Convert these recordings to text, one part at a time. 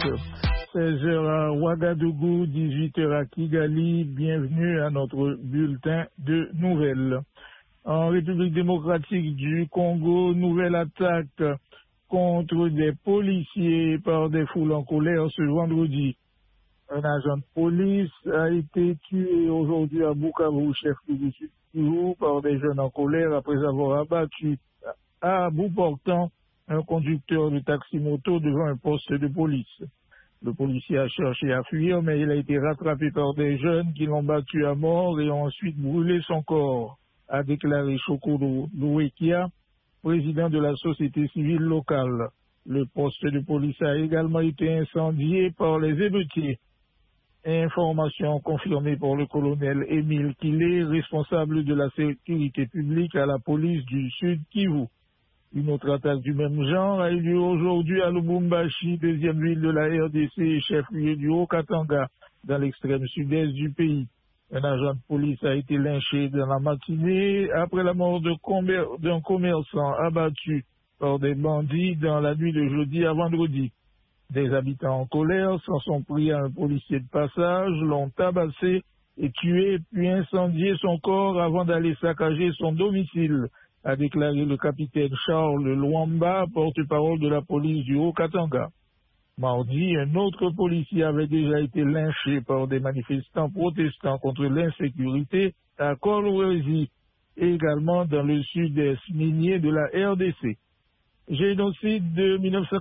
16h à Ouagadougou, 18h à Kigali. Bienvenue à notre bulletin de nouvelles. En République démocratique du Congo, nouvelle attaque contre des policiers par des foules en colère ce vendredi. Un agent de police a été tué aujourd'hui à Bukavu, chef-lieu du Sud Kivu, par des jeunes en colère après avoir abattu à bout portant un conducteur de taxi-moto devant un poste de police. Le policier a cherché à fuir, mais il a été rattrapé par des jeunes qui l'ont battu à mort et ont ensuite brûlé son corps, a déclaré Chokolo Louekia, président de la société civile locale. Le poste de police a également été incendié par les émeutiers. Information confirmée par le colonel Émile Kilé, responsable de la sécurité publique à la police du Sud Kivu. Une autre attaque du même genre a eu lieu aujourd'hui à Lubumbashi, deuxième ville de la RDC et chef-lieu du Haut-Katanga, dans l'extrême sud-est du pays. Un agent de police a été lynché dans la matinée après la mort d'un commerçant abattu par des bandits dans la nuit de jeudi à vendredi. Des habitants en colère s'en sont pris à un policier de passage, l'ont tabassé et tué, puis incendié son corps avant d'aller saccager son domicile, a déclaré le capitaine Charles Luamba, porte-parole de la police du Haut-Katanga. Mardi, un autre policier avait déjà été lynché par des manifestants protestant contre l'insécurité à Kolwezi et également dans le sud-est minier de la RDC. Génocide de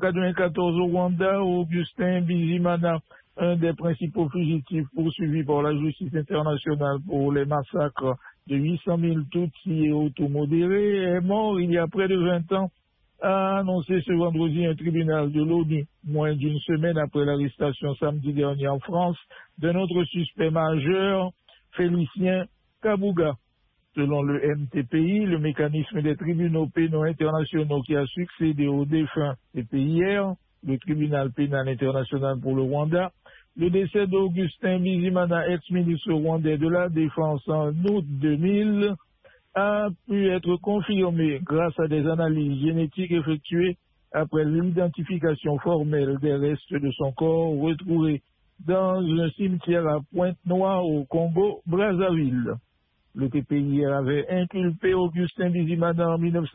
1994 au Rwanda, Augustin Bizimana, un des principaux fugitifs poursuivis par la justice internationale pour les massacres de 800 000 Tutsis et automodérés, est mort il y a près de 20 ans, a annoncé ce vendredi un tribunal de l'ONU, moins d'une semaine après l'arrestation samedi dernier en France d'un autre suspect majeur, Félicien Kabuga. Selon le MTPI, le mécanisme des tribunaux pénaux internationaux qui a succédé au défunt TPIR, le tribunal pénal international pour le Rwanda, le décès d'Augustin Bizimana, ex-ministre rwandais de la Défense en août 2000, a pu être confirmé grâce à des analyses génétiques effectuées après l'identification formelle des restes de son corps retrouvés dans un cimetière à Pointe-Noire au Congo-Brazzaville. Le TPIR avait inculpé Augustin Bizimana en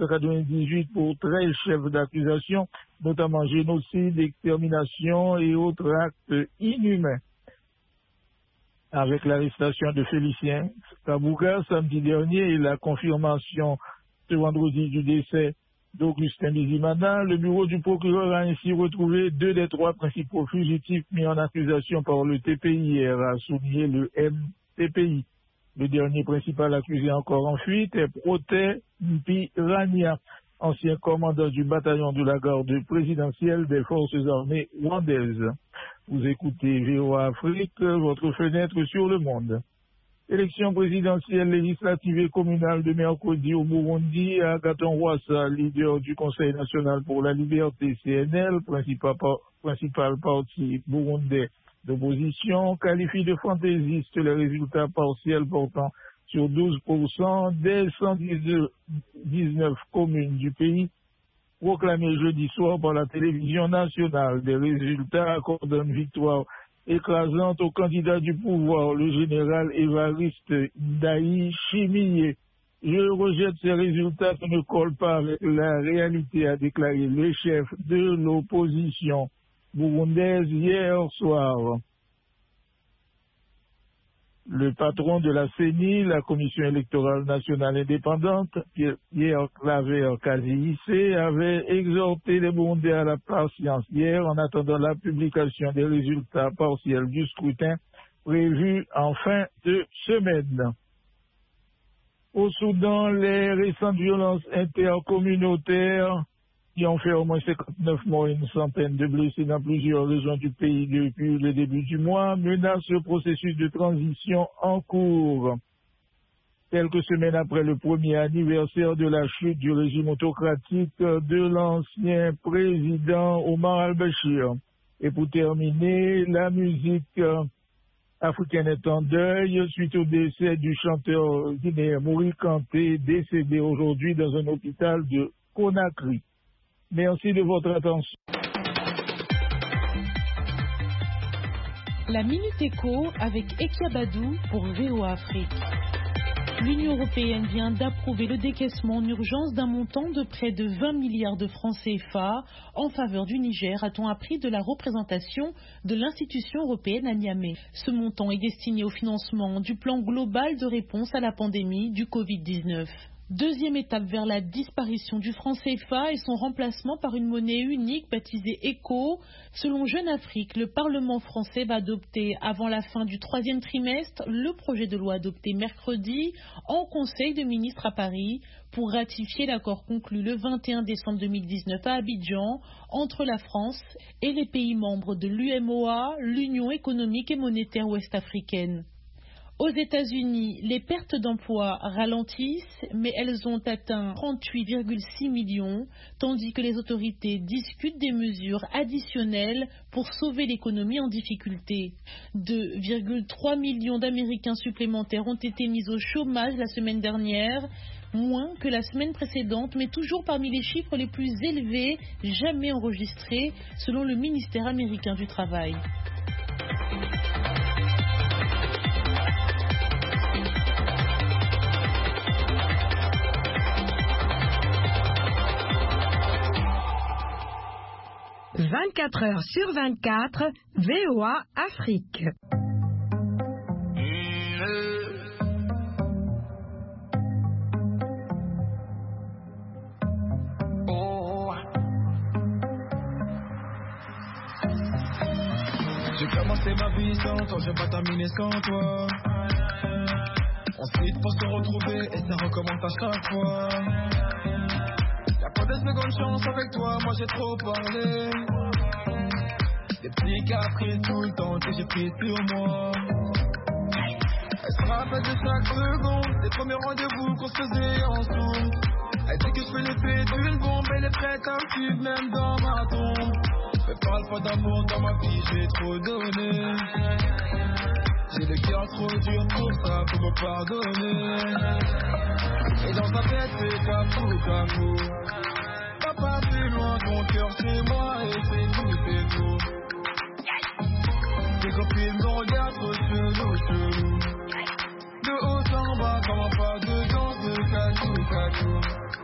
1998 pour 13 chefs d'accusation, notamment génocide, extermination et autres actes inhumains. Avec l'arrestation de Félicien Kabuga samedi dernier et la confirmation ce vendredi du décès d'Augustin Bizimana, le bureau du procureur a ainsi retrouvé 2 des 3 principaux fugitifs mis en accusation par le TPIR, a souligné le MTPI. Le dernier principal accusé encore en fuite est Protais Mpirania, ancien commandant du bataillon de la garde présidentielle des forces armées rwandaises. Vous écoutez VOA Afrique, votre fenêtre sur le monde. Élection présidentielle, législative et communale de mercredi au Burundi, Agathon Rwasa, leader du Conseil national pour la liberté CNL, principal parti burundais d'opposition, qualifie de fantaisiste les résultats partiels portant sur 12% des 119 communes du pays, proclamés jeudi soir par la télévision nationale. Des résultats accordant une victoire écrasante au candidat du pouvoir, le général Évariste Ndayi Chimiye. Je rejette ces résultats qui ne collent pas avec la réalité, a déclaré le chef de l'opposition burundaise hier soir. Le patron de la CENI, la Commission électorale nationale indépendante, Pierre Claver Kaziyise, avait exhorté les Burundais à la patience hier en attendant la publication des résultats partiels du scrutin prévu en fin de semaine. Au Soudan, les récentes violences intercommunautaires qui ont fait au moins 59 morts et une centaine de blessés dans plusieurs régions du pays depuis le début du mois, menacent le processus de transition en cours. Quelques semaines après le premier anniversaire de la chute du régime autocratique de l'ancien président Omar al-Béchir. Et pour terminer, la musique africaine est en deuil suite au décès du chanteur guinéen Mouri Kanté, décédé aujourd'hui dans un hôpital de Conakry. Merci de votre attention. La Minute Éco avec Ekia Badou pour VOA Afrique. L'Union européenne vient d'approuver le décaissement en urgence d'un montant de près de 20 milliards de francs CFA en faveur du Niger, a-t-on appris de la représentation de l'institution européenne à Niamey. Ce montant est destiné au financement du plan global de réponse à la pandémie du Covid-19. Deuxième étape vers la disparition du franc CFA et son remplacement par une monnaie unique baptisée ECO. Selon Jeune Afrique, le Parlement français va adopter avant la fin du troisième trimestre le projet de loi adopté mercredi en Conseil de ministres à Paris pour ratifier l'accord conclu le 21 décembre 2019 à Abidjan entre la France et les pays membres de l'UMOA, l'Union économique et monétaire ouest-africaine. Aux États-Unis, les pertes d'emplois ralentissent, mais elles ont atteint 38,6 millions, tandis que les autorités discutent des mesures additionnelles pour sauver l'économie en difficulté. 2,3 millions d'Américains supplémentaires ont été mis au chômage la semaine dernière, moins que la semaine précédente, mais toujours parmi les chiffres les plus élevés jamais enregistrés, selon le ministère américain du Travail. « 24 heures sur 24, VOA Afrique. J'ai commencé ma vie sans toi, je vais pas terminer sans toi. On se quitte pour se retrouver et ça recommence à chaque fois. Y'a pas de seconde chance avec toi, moi j'ai trop parlé. Des petits caprices tout le temps que j'ai pris sur moi. Elle se rappelle de chaque seconde, des premiers rendez-vous qu'on se faisait en Zoom. Elle dit que je fais l'effet d'une bombe, elle est prête à me suivre même dans ma tombe. Mais parle pas d'amour dans ma vie, j'ai trop donné. J'ai le cœur trop dur pour ça, faut me pardonner. Et dans ta tête c'est cafou. Papa c'est loin, ton cœur c'est moi et c'est tout. Tes copines me regardent trop chelou. De haut en bas, comme un pas de danse de cachou.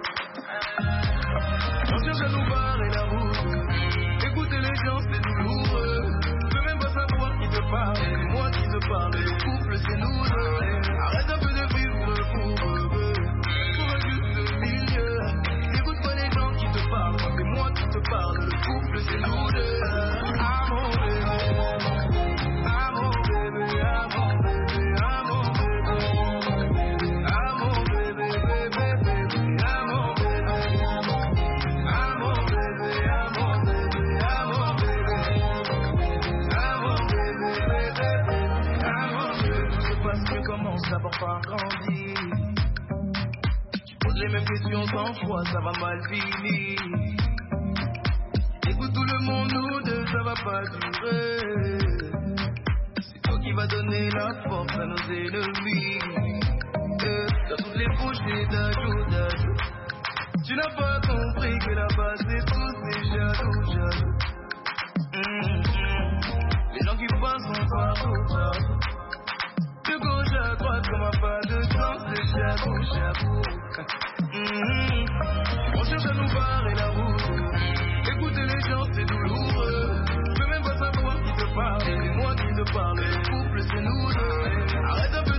On cherche à nous barrer la route. Écouter les gens c'est douloureux. Je veux même pas savoir qui te parle. C'est moi qui te parle, le couple c'est nous deux. Arrête un peu de vivre pour eux. Pour un juste milieu. Écoute pas les gens qui te parlent. C'est moi qui te parle, le couple c'est nous deux. Ah mon bébé, ah mon bébé, ah mon bébé, ah mon bébé, ah mon bébé, bébé, bébé, ah mon bébé, ah mon bébé, ah mon bébé, ah mon bébé, ah mon bébé, bébé, ah mon bébé. Je sais pas ce que commence d'abord par grandir. Tu poses les mêmes questions 100 fois, ça va mal finir. Écoute tout le monde, nous deux, ça va pas durer. C'est toi qui vas donner la force à nos ennemis. Dans toutes les bouches, c'est d'ajout. Tu n'as pas compris que la base c'est tous des jaloux. Les gens qui passent sont partout. De gauche à droite, comme un pas de danse, c'est jaloux. On cherche à nous barrer la route. Écouter les gens c'est douloureux. Je veux même pas savoir qui te parle. C'est moi qui te parle. Le couple c'est nous deux. Arrête un peu